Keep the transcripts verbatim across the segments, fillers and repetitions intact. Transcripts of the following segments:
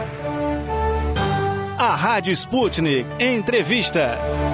A Rádio Sputnik Entrevista.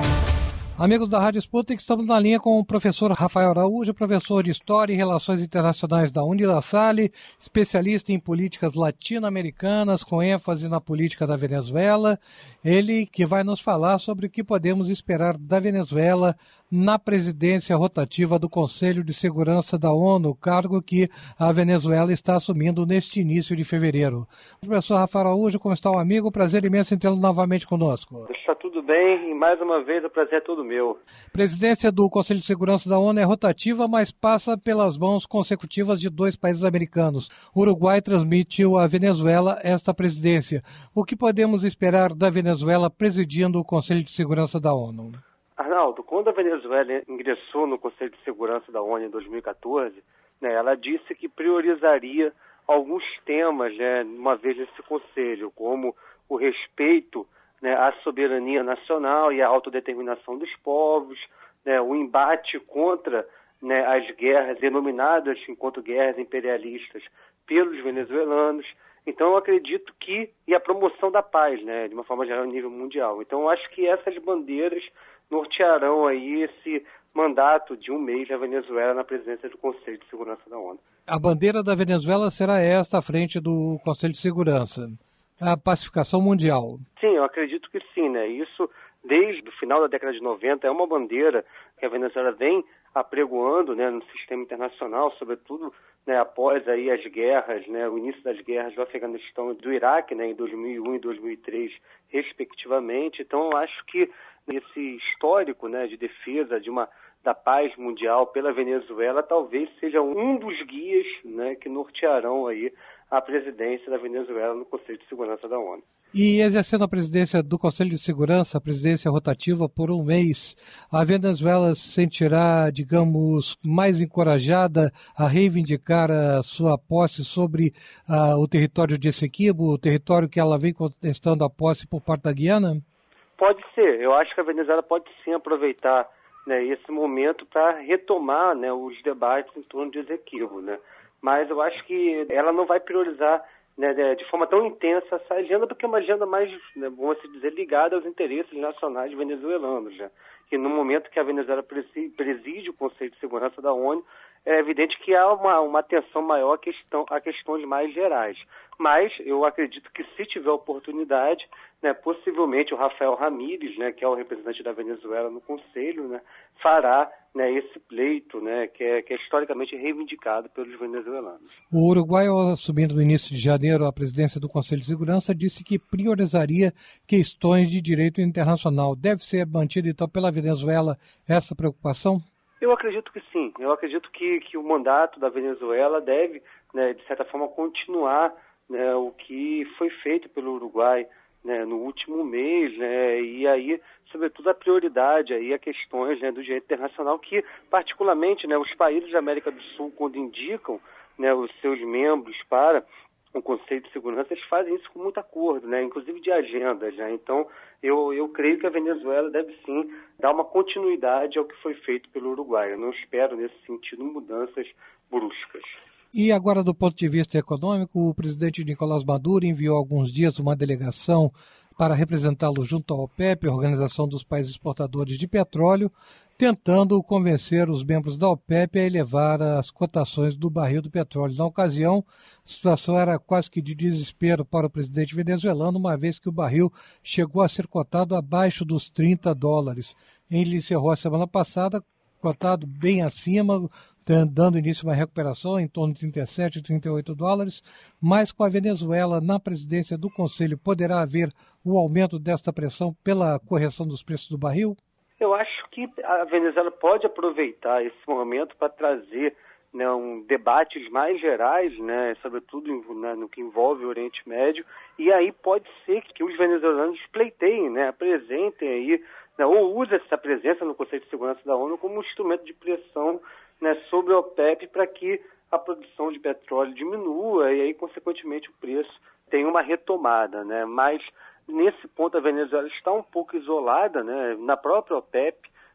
Amigos da Rádio Sputnik, estamos na linha com o professor Rafael Araújo, professor de História e Relações Internacionais da Unilassalle, especialista em políticas latino-americanas, com ênfase na política da Venezuela. Ele que vai nos falar sobre o que podemos esperar da Venezuela na presidência rotativa do Conselho de Segurança da ONU, cargo que a Venezuela está assumindo neste início de fevereiro. Professor Rafael Araújo, como está o amigo? Prazer imenso em tê-lo novamente conosco. Está tudo bem e mais uma vez o prazer é todo meu. Presidência do Conselho de Segurança da ONU é rotativa, mas passa pelas mãos consecutivas de dois países americanos. O Uruguai transmitiu à Venezuela esta presidência. O que podemos esperar da Venezuela presidindo o Conselho de Segurança da ONU? Arnaldo, quando a Venezuela ingressou no Conselho de Segurança da ONU em dois mil e quatorze, né, ela disse que priorizaria alguns temas, né, uma vez nesse conselho, como o respeito, né, à soberania nacional e à autodeterminação dos povos, né, o embate contra, né, as guerras denominadas enquanto guerras imperialistas pelos venezuelanos. Então, eu acredito que, e a promoção da paz, né, de uma forma geral, a nível mundial. Então, eu acho que essas bandeiras nortearão aí esse mandato de um mês da Venezuela na presidência do Conselho de Segurança da ONU. A bandeira da Venezuela será esta à frente do Conselho de Segurança, a pacificação mundial. Sim, eu acredito que sim, né? Isso, desde o final da década de noventa, é uma bandeira que a Venezuela vem apregoando, né, no sistema internacional, sobretudo, né, após aí as guerras, né, o início das guerras do Afeganistão e do Iraque, né, em dois mil e um e dois mil e três, respectivamente. Então, eu acho que esse histórico, né, de defesa de uma, da paz mundial pela Venezuela talvez seja um dos guias, né, que nortearão aí a presidência da Venezuela no Conselho de Segurança da ONU. E exercendo a presidência do Conselho de Segurança, a presidência rotativa por um mês, a Venezuela se sentirá, digamos, mais encorajada a reivindicar a sua posse sobre uh, o território de Essequibo, o território que ela vem contestando a posse por parte da Guiana? Pode ser. Eu acho que a Venezuela pode sim aproveitar, né, esse momento para retomar, né, os debates em torno de Essequibo, né? Mas eu acho que ela não vai priorizar, né, de forma tão intensa essa agenda, porque é uma agenda mais, né, vamos dizer, ligada aos interesses nacionais venezuelanos, né? Que no momento que a Venezuela preside o Conselho de Segurança da ONU, é evidente que há uma, uma atenção maior a, questão, a questões mais gerais. Mas eu acredito que, se tiver oportunidade, né, possivelmente o Rafael Ramírez, né, que é o representante da Venezuela no Conselho, né, fará, né, esse pleito, né, que, é, que é historicamente reivindicado pelos venezuelanos. O Uruguai, assumindo no início de janeiro a presidência do Conselho de Segurança, disse que priorizaria questões de direito internacional. Deve ser mantida, então, pela Venezuela essa preocupação? Eu acredito que sim. Eu acredito que, que o mandato da Venezuela deve, né, de certa forma, continuar, né, o que foi feito pelo Uruguai, né, no último mês, né, e aí, sobretudo, a prioridade aí a questões, né, do direito internacional que, particularmente, né, os países da América do Sul, quando indicam, né, os seus membros para o Conselho de Segurança, eles fazem isso com muito acordo, né, inclusive de agendas, né. Então, eu, eu creio que a Venezuela deve sim dar uma continuidade ao que foi feito pelo Uruguai. Eu não espero, nesse sentido, mudanças bruscas. E agora, do ponto de vista econômico, o presidente Nicolás Maduro enviou há alguns dias uma delegação para representá-lo junto à OPEP, a Organização dos Países Exportadores de Petróleo, tentando convencer os membros da OPEP a elevar as cotações do barril do petróleo. Na ocasião, a situação era quase que de desespero para o presidente venezuelano, uma vez que o barril chegou a ser cotado abaixo dos trinta dólares. Ele encerrou a semana passada, cotado bem acima, dando início a uma recuperação em torno de trinta e sete, trinta e oito dólares, mas com a Venezuela na presidência do Conselho, poderá haver o aumento desta pressão pela correção dos preços do barril? Eu acho que a Venezuela pode aproveitar esse momento para trazer, né, um, debates mais gerais, né, sobretudo né, no que envolve o Oriente Médio, e aí pode ser que os venezuelanos pleiteiem, né, apresentem aí, né, ou usem essa presença no Conselho de Segurança da ONU como um instrumento de pressão, né, sobre a OPEP para que a produção de petróleo diminua e aí, consequentemente, o preço tenha uma retomada, né? Mas, nesse ponto, a Venezuela está um pouco isolada, né, na própria OPEP,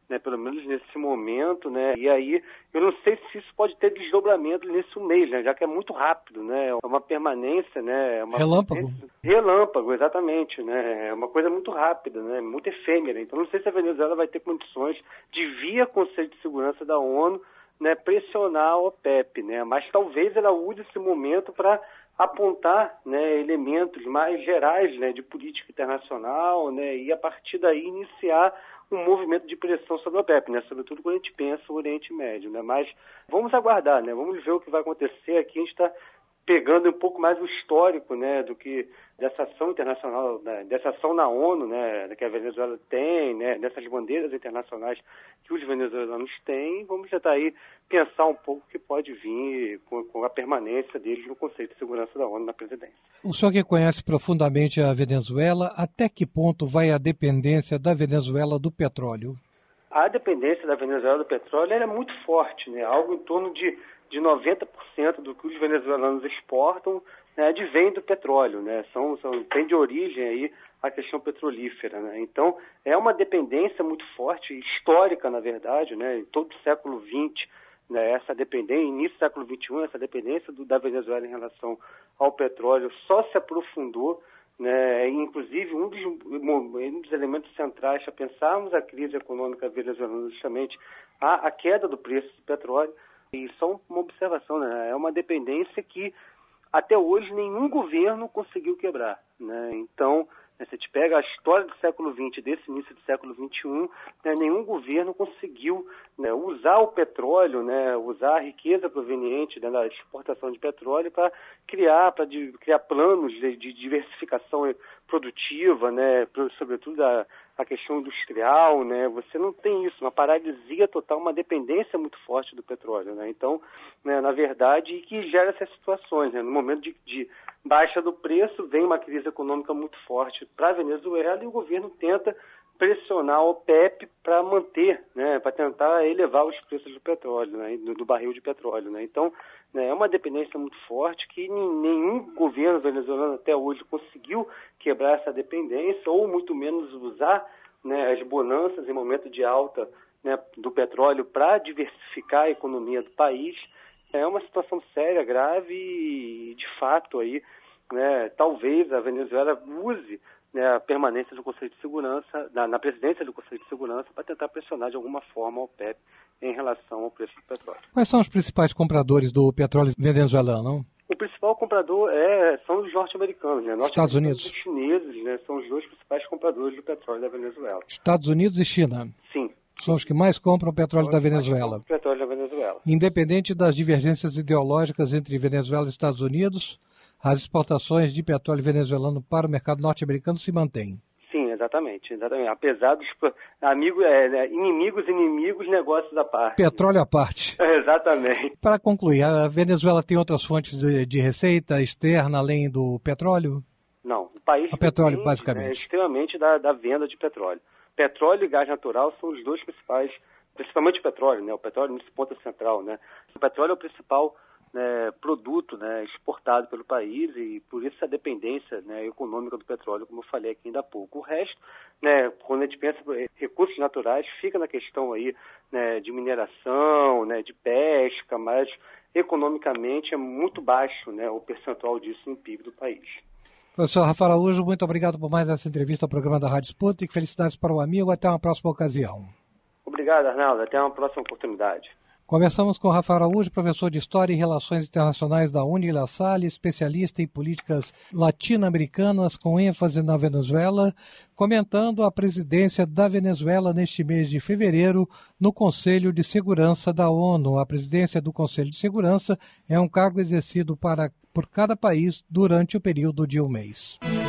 né, pelo menos nesse momento, né, e aí eu não sei se isso pode ter desdobramento nesse mês, né, já que é muito rápido, né, é uma permanência, né, é uma relâmpago. Permanência, relâmpago, exatamente, né, é uma coisa muito rápida, né, muito efêmera, então não sei se a Venezuela vai ter condições de, via Conselho de Segurança da ONU, né, pressionar a OPEP, né, mas talvez ela use esse momento para apontar, né, elementos mais gerais, né, de política internacional, né, e a partir daí iniciar um movimento de pressão sobre a OPEP, né, sobretudo quando a gente pensa o Oriente Médio, né, mas vamos aguardar, né, vamos ver o que vai acontecer. Aqui a gente está pegando um pouco mais o histórico, né, do que dessa ação internacional, né, dessa ação na ONU, né, que a Venezuela tem, né, dessas bandeiras internacionais que os venezuelanos têm. Vamos tentar aí pensar um pouco o que pode vir com, com a permanência deles no Conselho de Segurança da ONU na presidência. O senhor que conhece profundamente a Venezuela, até que ponto vai a dependência da Venezuela do petróleo? A dependência da Venezuela do petróleo é muito forte, né, algo em torno de de noventa por cento do que os venezuelanos exportam, né, advém do petróleo, né, são, são, tem de origem aí a questão petrolífera, né, então é uma dependência muito forte, histórica na verdade, né, em todo o século vinte, né, essa dependência, início do século vinte e um, essa dependência do, da Venezuela em relação ao petróleo só se aprofundou, né, inclusive um dos, um dos elementos centrais para pensarmos a crise econômica venezuelana justamente a, a queda do preço do petróleo. E só uma observação, né? É uma dependência que até hoje nenhum governo conseguiu quebrar, né? Então, né, se a gente pega a história do século vinte, desse início do século vinte e um, né, nenhum governo conseguiu, né, usar o petróleo, né, usar a riqueza proveniente, né, da exportação de petróleo para criar, para criar planos de, de diversificação produtiva, né, sobretudo a, a questão industrial, né, você não tem isso, uma paralisia total, uma dependência muito forte do petróleo, né, então, né, na verdade, que gera essas situações, né, no momento de, de baixa do preço, vem uma crise econômica muito forte para a Venezuela e o governo tenta pressionar a OPEP para manter, né, para tentar elevar os preços do petróleo, né, do, do barril de petróleo, né, então, né, é uma dependência muito forte que nenhum governo venezuelano até hoje conseguiu quebrar essa dependência ou muito menos usar, né, as bonanças em momento de alta, né, do petróleo para diversificar a economia do país. É uma situação séria, grave e, de fato, aí, né, talvez a Venezuela use, né, a permanência do Conselho de Segurança, na, na presidência do Conselho de Segurança, para tentar pressionar de alguma forma a OPEP em relação ao preço do petróleo. Quais são os principais compradores do petróleo venezuelano? O principal comprador é, são os norte-americanos, né? Estados Unidos. Os chineses, né, são os dois principais compradores do petróleo da Venezuela. Estados Unidos e China. Sim. São os que mais compram petróleo da Venezuela. Petróleo da Venezuela. Independente das divergências ideológicas entre Venezuela e Estados Unidos, as exportações de petróleo venezuelano para o mercado norte-americano se mantêm. Sim, exatamente, exatamente. Apesar dos amigos, é, inimigos, inimigos, negócios à parte. Petróleo à parte. É, exatamente. Para concluir, a Venezuela tem outras fontes de, de receita externa além do petróleo? Não, o país o petróleo, depende, basicamente. É, extremamente da, da venda de petróleo. Petróleo e gás natural são os dois principais, principalmente o petróleo, né? O petróleo nesse ponto central, né? O petróleo é o principal, né, produto, né, exportado pelo país e por isso a dependência, né, econômica do petróleo, como eu falei aqui ainda há pouco. O resto, né, quando a gente pensa em recursos naturais, fica na questão aí, né, de mineração, né, de pesca, mas economicamente é muito baixo, né, o percentual disso no P I B do país. Professor Rafael Araújo, muito obrigado por mais essa entrevista ao programa da Rádio Sputnik. Felicidades para o amigo. Até uma próxima ocasião. Obrigado, Arnaldo. Até uma próxima oportunidade. Conversamos com Rafael Araújo, professor de História e Relações Internacionais da Uni La Salle, especialista em políticas latino-americanas com ênfase na Venezuela, comentando a presidência da Venezuela neste mês de fevereiro no Conselho de Segurança da ONU. A presidência do Conselho de Segurança é um cargo exercido para, por cada país durante o período de um mês.